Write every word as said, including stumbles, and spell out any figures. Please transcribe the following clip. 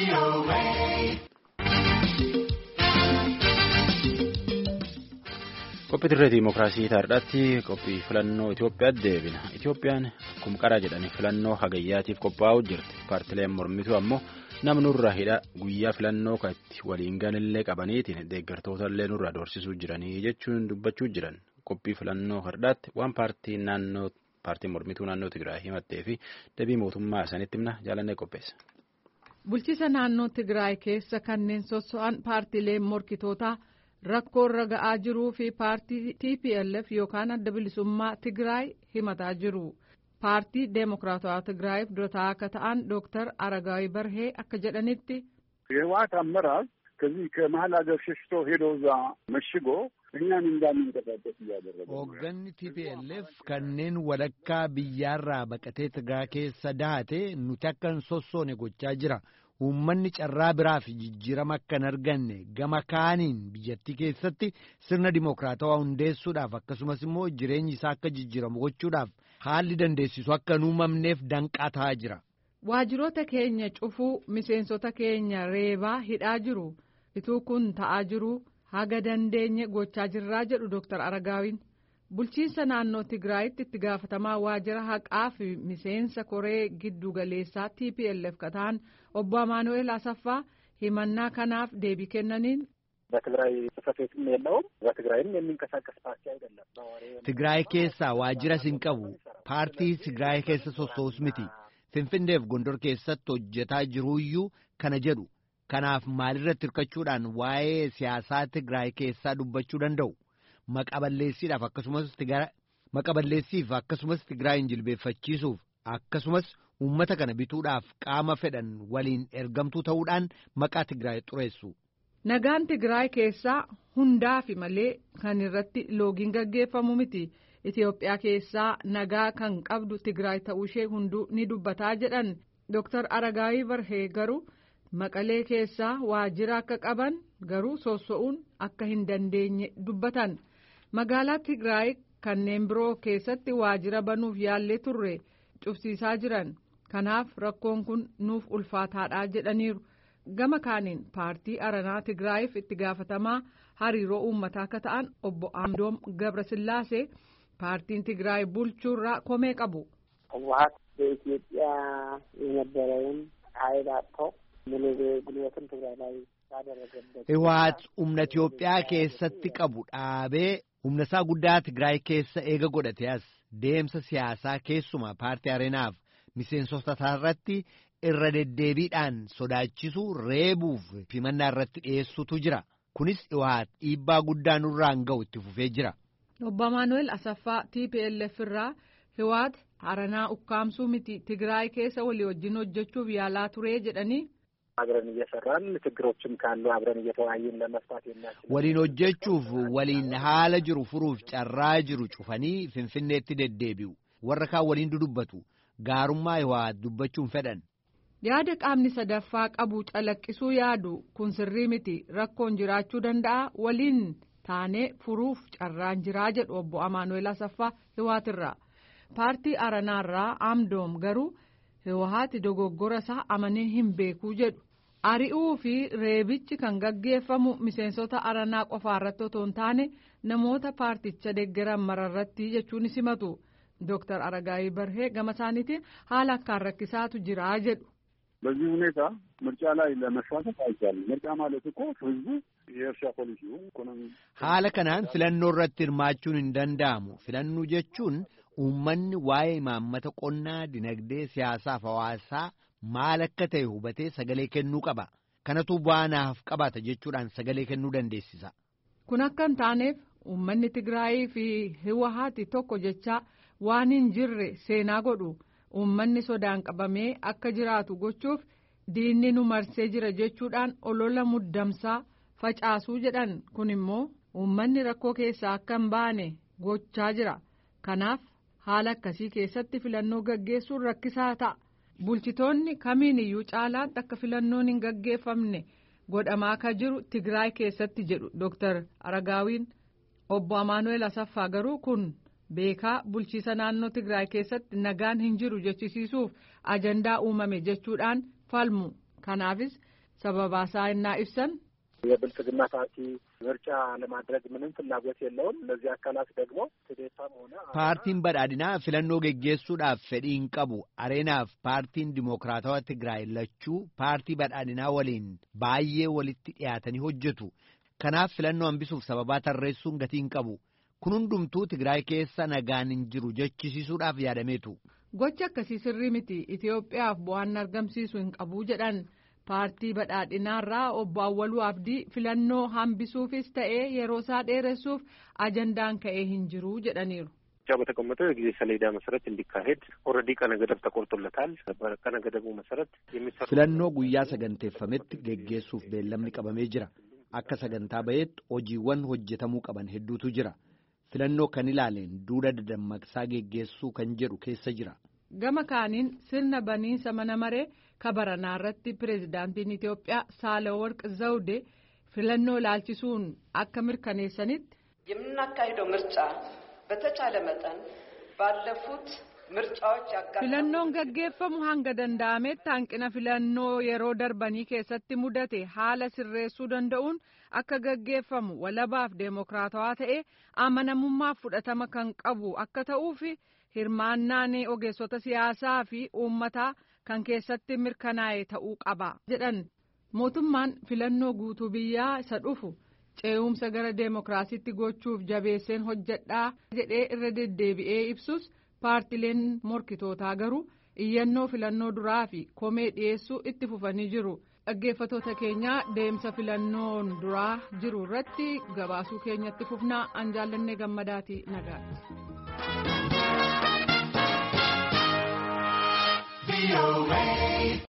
Qophii dirree Dimookiraasii taardaatti qophii filannoo Itoophiyaa deebina. Itoophiyaan akkuma qaraa jedhanii filannoo hagayyaatiif qophaa'uu jirti. Paartileen mormituu ammoo nama nurra hidha guyyaa filannoo katti waliin ganillee qabaniitiin deeggartoota illee nurra doorsisuu jiranii jechuun dubbachuu jiran. Qophii filannoo har'aatti waan paartiin naannoo paartiin mormituu naannoo Tigraay himattee fi deebii mootummaa isaaniitti himna jaalannee qopheessa. Bulchiisa naannoo Tigraay keessa kanneen sosso'an paartileen morkitootaa rakkoo irra ga'aa jiruu fi paartii T P L F yookaan adda bilisummaa Tigraay himataa jiru. Paartii Deemokiraatawaa Tigraayiif durataa akka ta'an Dooktar Aragaawii Barhee akka jedhanitti የህወሓት አመራር ከዚህ ከመሀል ሀገር ሸሽቶ ሄዶ እዛ መሽጎ እኛን እንዳንንቀሳቀስ እያደረገ ነው። Hoogganni T P L F kanneen walakkaa biyyaarraa baqatee Tigraay keessa daate nuti akka hin sossoone gochaa jira. Uummanni carraa biraa fi jijjiirama akka hin arganne gama kaaniin biyyattii keessatti sirna dimookiraatawaa hundeessuudhaaf akkasumas immoo jireenyi isaa akka jijjiiramu gochuudhaaf haalli dandeessisu akka hin uumamneef danqaa ta'aa jira. Waajjiroota keenya cufuu miseensota keenya reebaa hidhaa jiru. Ituu kun ta'aa jiru haga dandeenye gochaa jirraa jedhu Dooktar Aragaawiin. Bulchiinsa naannoo Tigraayitti itti gaafatamaa waajjira haqaa fi miseensa koree giddu galeessaa T P L F kataan obbo Amaanu'eel Asaffaa himannaa kanaaf deebii kennaniin. በትግራይ ጽሕፈት ቤትም የለውም በትግራይም የሚንቀሳቀስ ፓርቲ አይደለም። Tigraay keessaa waajjira hin qabu paartii Tigraay keessa sosoos miti. Finfinneef Gondor keessatti hojjetaa jiruuyyuu kana jedhu. Kanaaf maalirratti hirkachuudhaan waa'ee siyaasaa Tigraay keessaa dubbachuu danda'u. Maqaballeessiidhaaf akkasumas maqaballeessiif akkasumas Tigraayin jilbeeffachiisuuf akkasumas uummata kana bituudhaaf qaama fedhan waliin ergamtuu ta'uudhaan maqaa Tigraay xureessu. Nagaan Tigraay keessaa hundaafi malee kan irratti loogiin gaggeeffamu miti. Itoophiyaa keessaa nagaa kan qabdu Tigraay ta'uu ishee hunduu ni dubbataa jedhan Dooktar Aragaawii Barhee garuu Maqalee keessaa waajjira akka qaban garuu sosso'uun akka hin dandeenye dubbatan. Magaalaa Tigraay kanneen biroo keessatti waajjira banuuf yaallee turre cufsiisaa jiran. Kanaaf rakkoon kun nuuf ulfaataadhaa jedhaniiru. Gama kaaniin paartii Aranaa Tigraayiif itti gaafatamaa hariiroo uummataa akka ta'an obbo Amdoom Gabrasillaasee paartiin Tigraay bulchuurraa komee qabu. ህወሓት በኢትዮጵያ የነበረውን ኃይል አጥቶ ሙሉ ጉልበትን ትግራይ ላይ ያደረገበት ህወሓት humna Itoophiyaa keessatti qabu dhaabee humna isaa guddaa Tigraay keessa eega godhatee as deemsa siyaasaa keessumaa paartii Areenaaf miseensota irratti irra deddeebiidhaan sodaachisuu reebuuf himannaa irratti dhiyeessutu jira. Kunis Hawwaat dhiibbaa guddaa nurraan ga'u itti fufee jira. Obbo Amaanu'eel Asaffaa T P L F irraa Hawwaat Aranaa ukkaamsuu miti Tigraay keessa walii wajjin hojjechuuf yaalaa turee jedhanii አብረን እየሰራን ችግሮችም ካሉ አብረን እየተወያየን ለመፍታት የሚያስችል waliin hojjechuuf waliin haala jiru furuuf carraa jiru cufanii Finfinneetti deddeebi'u. Warra kaan waliin dudubbatu gaarummaa Hawwaat dubbachuun fedhan. Yaada qaamni sadaffaa qabu calaqqisuu yaadu kun sirrii miti rakkoon jiraachuu danda'a waliin taanee furuuf carraan jiraa jedhu obbo Amaanu'eel Asaffaa Hawwaatirraa. Paartii Aranaarraa Amdoom garuu Hawwaat dogoggora isaa amanee hin beekuu jedhu. Ari'uu fi reebichi kan gaggeeffamu miseensota Aranaa qofaarratti otoo hin taane namoota paarticha deeggaran mararratti jechuun simatu. Dooktar Aragaawii Barhee gama isaaniitiin haala akkaan rakkisaatu jiraa jedhu. በዚህ ሁኔታ ምርጫ ላይ ለመሳተፍ አይቻልም። ምርጫ ማለት እኮ ህዝቡ የእርሻ ፖሊሲው ኢኮኖሚ haala kanaan filannoo irratti hirmaachuun hin danda'amu. Filannoo jechuun uummanni waa'ee imaammata qonnaa, dinagdee, siyaasaa fi hawaasaa maal akka ta'e hubatee sagalee kennuu qaba. Kanatu bu'aa naaf qabaata jechuudhaan sagalee kennuu dandeessisa. Kun akka hin taaneef uummanni Tigraayii fi Hawwaat tokko jechaa waan hin jirre seenaa godhu. Uummanni sodaan qabamee akka jiraatu gochuuf diinni nu marsee jira jechuudhaan olola muddamsaa facaasuu jedhan. Kun immoo uummanni rakkoo keessaa akka hin baane gochaa jira. Kanaaf haala akkasii keessatti filannoo gaggeessuun rakkisaa ta'a. Bulchitoonni kamiin iyyuu caalaatti akka filannoon hin gaggeeffamne godhamaa akka jiru Tigraay keessatti jedhu Dooktar Aragaawiin. Obbo Amaanu'eel Asaffaa garuu kun beekaa bulchiisa naannoo Tigraay keessatti nagaan hin jiru jechisiisuuf ajandaa uumame jechuudhaan falmu. Kanaafis sababaasaa innaa ibsan የብልጽግና ፓርቲ ምርጫ ለማድረግ ምንም ፍላጎት የለውም። እነዚህ አካላት ደግሞ ትዴታም ሆነ ፓርቲን በዳዲና filannoo geggeessuudhaaf fedhii hin qabu. Areenaaf paartiin dimokiraatawaa Tigraay lachuu paartii badhaadhinaa waliin baay'ee walitti dhiyaatanii hojjetu. Kanaaf filannoo hambisuuf sababaa tarreessuun gatii hin qabu. Kun hundumtuu Tigraay keessa nagaan hin jiru jechisiisuudhaaf yaadameetu. Gocha akkasii sirrii miti. Itoophiyaaf bu'aan argamsiisu hin qabu jedhan. Paartii badhaadhinaarraa obbo Awwaluu Abdii filannoo hambisuufis ta'ee yeroo isaa dheeressuuf ajandaan ka'ee hin jiru jedhaniiru. በተቀመጠው የጊዜ ሰሌዳ መሰረት እንዲካሄድ ኦልሬዲ ቀነ ገደብ ተቆርጦለታል። በቀነ ገደቡ መሰረት የሚሰሩ filannoo guyyaa saganteeffametti geggeessuuf beellamni qabamee jira. Akka sagantaa ba'eetti hojiiwwan hojjetamuu qaban hedduutu jira. Filannoo kan ilaaleen duula dadammaqsaa geggeessuu kan jedhu keessa jira. Gama kaaniin sirna baniinsa mana maree kabaranaa irratti pireezidaantiin Itoophiyaa Saalaworq Zawde filannoo laalchisuun akka mirkaneessanitti የምናካሂደው ምርጫ በተቻለ መጠን ባለፉት ምርጫዎች ያጋጠሙ filannoon gaggeeffamu hanga danda'ametti hanqina filannoo yeroo darbanii keessatti mudate haala sirreessuu danda'uun akka gaggeeffamu walabaaf deemokiraatawaa ta'ee amanamummaaf fudhatama kan qabu akka ta'uuf hirmaannaan ogeessota siyaasaa fi uummataa kan keessatti mirkanaa'e ta'uu qaba jedhan. Mootummaan filannoo guutuu biyyaa isa dhufu ce'umsa gara deemokiraasiitti gochuuf jabeesseen hojjedhaa jedhee irra deddeebi'ee ibsus paartileen morkitootaa garuu iyyannoo filannoo duraa fi komee dhiyeessuu itti fufanii jiru. Dhaggeeffattoota keenyaa deemsa filannoon duraa jiru irratti gabaasuu keenyatti fufnaa. An jaallannee gammadaati nagaatti.